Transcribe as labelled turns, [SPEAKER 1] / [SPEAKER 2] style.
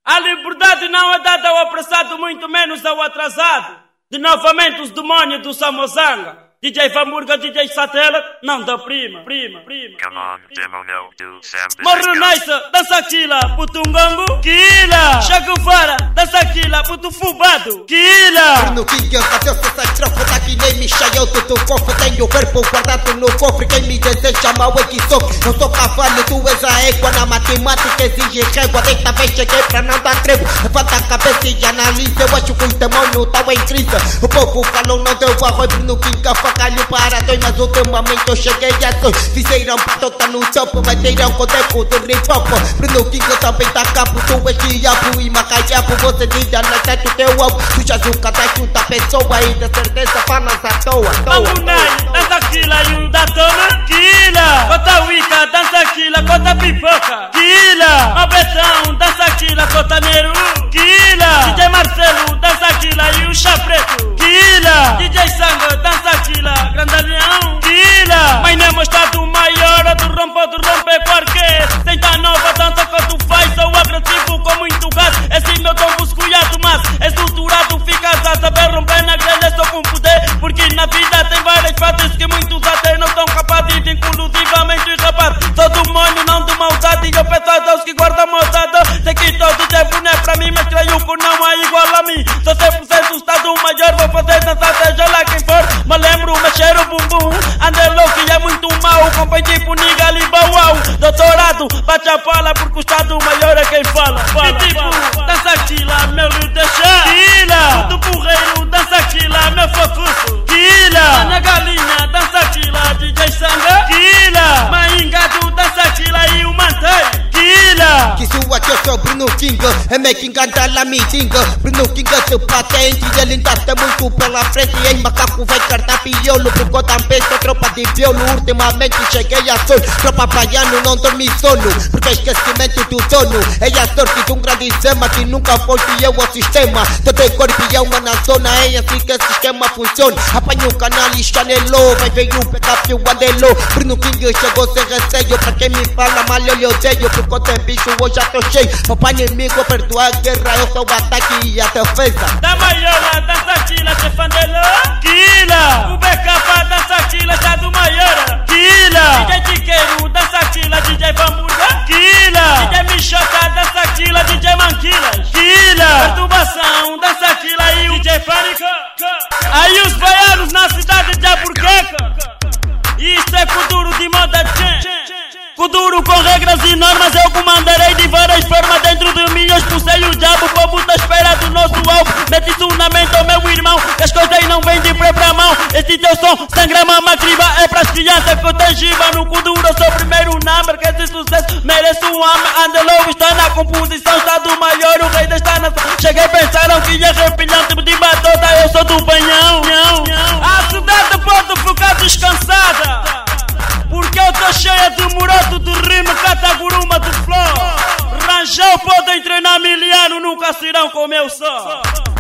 [SPEAKER 1] A liberdade não é dada ao apressado, muito menos ao atrasado. De novamente os demônios do Samozanga. DJ Vamburga, DJ Satela, não dá prima.
[SPEAKER 2] Come on, demo no, do Sam.
[SPEAKER 1] Morro Nice, dança aquila, puto ngongo, quila. Chaco Vara, dança aquila, puto fubado, quila.
[SPEAKER 3] Bruno King, bateu essa estrofe daqui nem me chaiou do cofre. Tenho o corpo guardado no cofre, quem me deseja mal é que sou. Não sou cavalo, tu és a égua, na matemática exige régua. Desta vez cheguei pra não dar trevo. Levanta a cabeça e analisa, eu acho que o demônio tá em crise. O povo falou, não deu arroz, Bruno King, calho para dois, mas ultimamente eu cheguei a dois. Fizeram pato, tá no topo, meteram com deco do hip-hop. Bruno King também tá capo, tu és diabo e macaiapo. Você diz, não é certo teu ovo. Tu já julga, tá junto a pessoa e de certeza falas à toa.
[SPEAKER 1] Mangunai, dança aquila e da tona, quila. Cota Wicca, dança aquila, cota pipoca, quila. Abetão, dança aquila, cota Neru, quila. DJ Marcelo, dança aquila e o chá preto, quila. DJ Sango, dança aquila, grandalhão, quila. Mas nem mostrado maior, tu rompe porque senta nova, dança que tu faz, sou agressivo com muito gás. Esse meu tom busculhado, mas estruturado, ficas a saber romper na grelha só com poder. Porque na vida tem várias fases que muitos até não estão capazes, inclusivamente os rapazes. Sou demônio, não de maldade, e eu peço a Deus que guarda a maldade. Sei que todo tempo não é pra mim, mas creio que não há igual a mim. Sou 100% estado maior, vou fazer dançar seja lá quem for. Me lembro, mexer o bumbum, andei louco e é muito mau. Comprei tipo niga ali, bauau. Doutorado, bate a fala porque o estado maior é quem fala. E tipo, dança aquila, meu Rio de Chá, tudo porreiro, dança aquila, meu fofuço, quila. Ana Galinha, dança aquila, DJ Sanga, quila. Maingado, dança aquila e o Mantei, quila.
[SPEAKER 3] Que sua que eu sou Bruno King, é me que encanta lá me dinga. Bruno King é seu patente, ele ainda está muito pela frente. E em macaco vai cartar piolo, porque eu também sou tropa de violo. Ultimamente cheguei a sol, tropa praiano, não dormi solo, porque esquecimento do dono. É a sorte de um grande sistema que nunca foi fiel ao sistema. Todo é corpo e alma na zona, é assim que o sistema funciona. Apanha o canal e chanelou, vai ver o backup e o andelou. Bruno King chegou sem receio, pra quem me fala mal eu lhe odeio, porque eu tenho bicho, hoje já tô cheio. Papai inimigo, perdoa a guerra, eu sou o ataque e a defesa.
[SPEAKER 1] Da maiola, dança aquila, se fandelo, quila. O backup, dança aquila, já do maior, quila. DJ Tiqueiro, dança aquila, DJ Vamburga, quila. DJ Michota, dança aquila, DJ Manquilas, quila. Perturbação, dança aquila e o DJ Pânico. Aí os baianos na cidade de Albuquerque. Isto é Kuduro de moda Kuduro com regras e normas, eu comandarei de várias formas. Dentro de mim eu expulsei o diabo, o povo tá espera do nosso alvo. Mete isso na mente, oh meu irmão, que as coisas não vêm de pé pra mão. Esse teu som sangra mama criba, é pras crianças que eu tenho giba. No Kuduro eu sou o primeiro number, que esse sucesso merece um ame. Andelo está na composição, estado maior, o rei desta nação. Cheguei, pensaram que ia repilhante de batota, eu sou do banhão. A cidade pode ficar descansada, porque eu tô cheia de moroto, de rima, cataguruma, de flor. Ranjão podem treinar miliano, nunca serão como eu sou.